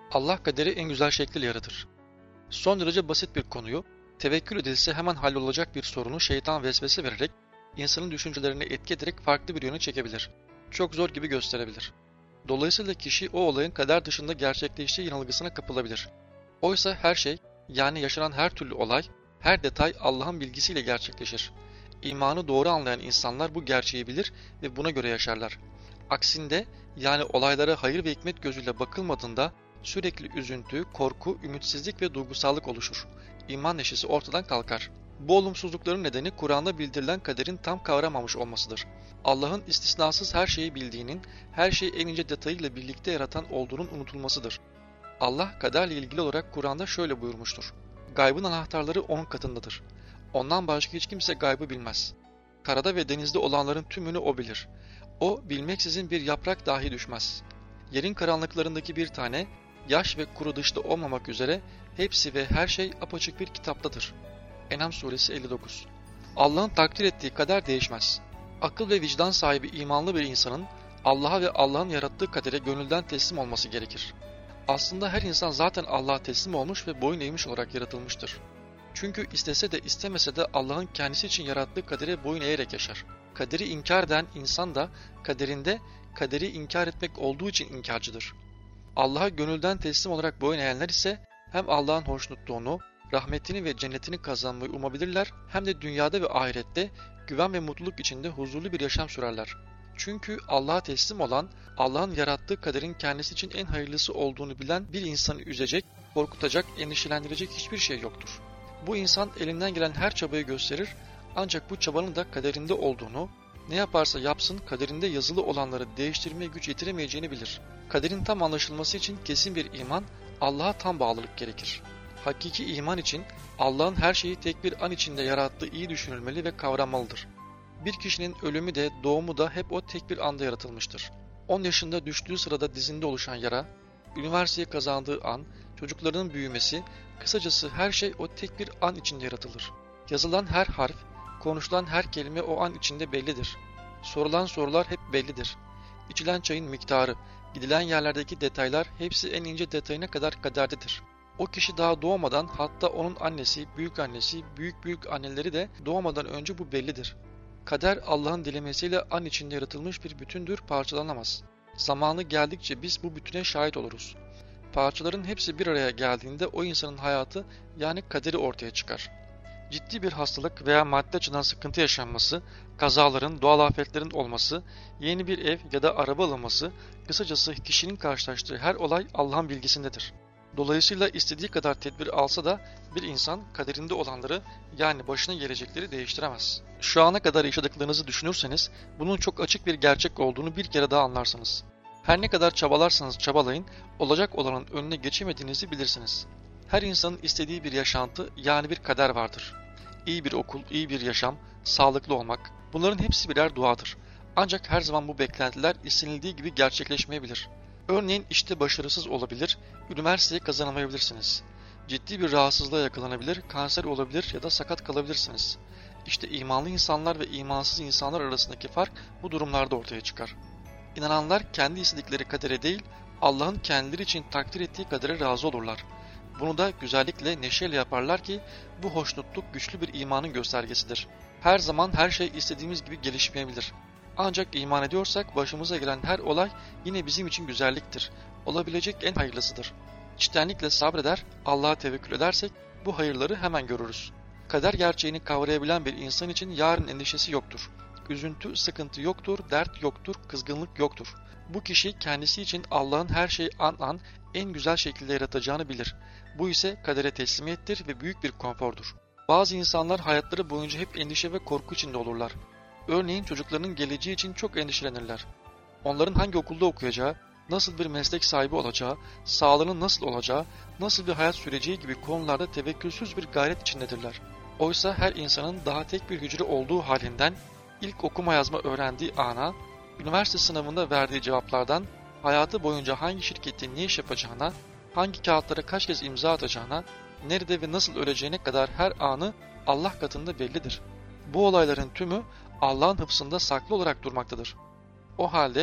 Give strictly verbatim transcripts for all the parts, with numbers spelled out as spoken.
Allah kaderi en güzel şekliyle yaratır. Son derece basit bir konuyu, tevekkül edilse hemen hallolacak bir sorunu şeytan vesvese vererek, insanın düşüncelerini etki ederek farklı bir yöne çekebilir. Çok zor gibi gösterebilir. Dolayısıyla kişi o olayın kader dışında gerçekleştiği yanılgısına kapılabilir. Oysa her şey, yani yaşanan her türlü olay, her detay Allah'ın bilgisiyle gerçekleşir. İmanı doğru anlayan insanlar bu gerçeği bilir ve buna göre yaşarlar. Aksinde, yani olaylara hayır ve hikmet gözüyle bakılmadığında sürekli üzüntü, korku, ümitsizlik ve duygusallık oluşur. İman neşesi ortadan kalkar. Bu olumsuzlukların nedeni Kur'an'da bildirilen kaderin tam kavramamış olmasıdır. Allah'ın istisnasız her şeyi bildiğinin, her şeyi en ince detayıyla birlikte yaratan olduğunun unutulmasıdır. Allah kaderle ilgili olarak Kur'an'da şöyle buyurmuştur. Gaybın anahtarları onun katındadır. Ondan başka hiç kimse gaybı bilmez. Karada ve denizde olanların tümünü o bilir. O bilmeksizin bir yaprak dahi düşmez. Yerin karanlıklarındaki bir tane, yaş ve kuru dışta olmamak üzere hepsi ve her şey apaçık bir kitaptadır. En'am suresi elli dokuz. Allah'ın takdir ettiği kader değişmez. Akıl ve vicdan sahibi imanlı bir insanın Allah'a ve Allah'ın yarattığı kadere gönülden teslim olması gerekir. Aslında her insan zaten Allah'a teslim olmuş ve boyun eğmiş olarak yaratılmıştır. Çünkü istese de istemese de Allah'ın kendisi için yarattığı kadere boyun eğerek yaşar. Kaderi inkar eden insan da kaderinde kaderi inkar etmek olduğu için inkarcıdır. Allah'a gönülden teslim olarak boyun eğenler ise hem Allah'ın hoşnutluğunu, rahmetini ve cennetini kazanmayı umabilirler hem de dünyada ve ahirette güven ve mutluluk içinde huzurlu bir yaşam sürerler. Çünkü Allah'a teslim olan, Allah'ın yarattığı kaderin kendisi için en hayırlısı olduğunu bilen bir insanı üzecek, korkutacak, endişelendirecek hiçbir şey yoktur. Bu insan elinden gelen her çabayı gösterir ancak bu çabanın da kaderinde olduğunu, ne yaparsa yapsın kaderinde yazılı olanları değiştirmeye güç yetiremeyeceğini bilir. Kaderin tam anlaşılması için kesin bir iman, Allah'a tam bağlılık gerekir. Hakiki iman için Allah'ın her şeyi tek bir an içinde yarattığı iyi düşünülmeli ve kavranmalıdır. Bir kişinin ölümü de doğumu da hep o tek bir anda yaratılmıştır. on yaşında düştüğü sırada dizinde oluşan yara, üniversiteyi kazandığı an, çocuklarının büyümesi, kısacası her şey o tek bir an içinde yaratılır. Yazılan her harf, konuşulan her kelime o an içinde bellidir. Sorulan sorular hep bellidir. İçilen çayın miktarı, gidilen yerlerdeki detaylar hepsi en ince detayına kadar kaderdedir. O kişi daha doğmadan, hatta onun annesi, büyük annesi, büyük büyük anneleri de doğmadan önce bu bellidir. Kader Allah'ın dilemesiyle an içinde yaratılmış bir bütündür, parçalanamaz. Zamanı geldikçe biz bu bütüne şahit oluruz. Parçaların hepsi bir araya geldiğinde o insanın hayatı, yani kaderi ortaya çıkar. Ciddi bir hastalık veya madde açıdan sıkıntı yaşanması, kazaların, doğal afetlerin olması, yeni bir ev ya da araba alınması, kısacası kişinin karşılaştığı her olay Allah'ın bilgisindedir. Dolayısıyla istediği kadar tedbir alsa da bir insan kaderinde olanları, yani başına gelecekleri değiştiremez. Şu ana kadar yaşadıklarınızı düşünürseniz bunun çok açık bir gerçek olduğunu bir kere daha anlarsınız. Her ne kadar çabalarsanız çabalayın, olacak olanın önüne geçemediğinizi bilirsiniz. Her insanın istediği bir yaşantı, yani bir kader vardır. İyi bir okul, iyi bir yaşam, sağlıklı olmak, bunların hepsi birer duadır. Ancak her zaman bu beklentiler istenildiği gibi gerçekleşmeyebilir. Örneğin işte başarısız olabilir, üniversiteyi kazanamayabilirsiniz. Ciddi bir rahatsızlığa yakalanabilir, kanser olabilir ya da sakat kalabilirsiniz. İşte imanlı insanlar ve imansız insanlar arasındaki fark bu durumlarda ortaya çıkar. İnananlar kendi istedikleri kadere değil, Allah'ın kendileri için takdir ettiği kadere razı olurlar. Bunu da güzellikle, neşeyle yaparlar ki bu hoşnutluk güçlü bir imanın göstergesidir. Her zaman her şey istediğimiz gibi gelişmeyebilir. Ancak iman ediyorsak başımıza gelen her olay yine bizim için güzelliktir. Olabilecek en hayırlısıdır. İçtenlikle sabreder, Allah'a tevekkül edersek bu hayırları hemen görürüz. Kader gerçeğini kavrayabilen bir insan için yarın endişesi yoktur. Üzüntü, sıkıntı yoktur, dert yoktur, kızgınlık yoktur. Bu kişi kendisi için Allah'ın her şeyi an an en güzel şekilde yaratacağını bilir. Bu ise kadere teslimiyettir ve büyük bir konfordur. Bazı insanlar hayatları boyunca hep endişe ve korku içinde olurlar. Örneğin çocuklarının geleceği için çok endişelenirler. Onların hangi okulda okuyacağı, nasıl bir meslek sahibi olacağı, sağlığının nasıl olacağı, nasıl bir hayat süreceği gibi konularda tevekkülsüz bir gayret içindedirler. Oysa her insanın daha tek bir hücre olduğu halinden, ilk okuma yazma öğrendiği ana, üniversite sınavında verdiği cevaplardan, hayatı boyunca hangi şirkette ne iş yapacağına, hangi kağıtlara kaç kez imza atacağına, nerede ve nasıl öleceğine kadar her anı Allah katında bellidir. Bu olayların tümü Allah'ın hıfzında saklı olarak durmaktadır. O halde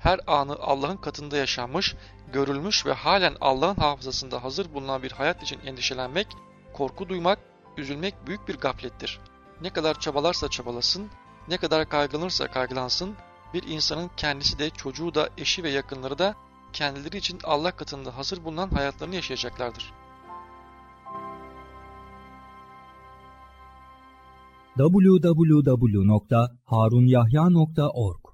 her anı Allah'ın katında yaşanmış, görülmüş ve halen Allah'ın hafızasında hazır bulunan bir hayat için endişelenmek, korku duymak, üzülmek büyük bir gaflettir. Ne kadar çabalarsa çabalasın, ne kadar kaygılanırsa kaygılansın, bir insanın kendisi de, çocuğu da, eşi ve yakınları da kendileri için Allah katında hazır bulunan hayatlarını yaşayacaklardır. double-u double-u double-u nokta harunyahya nokta org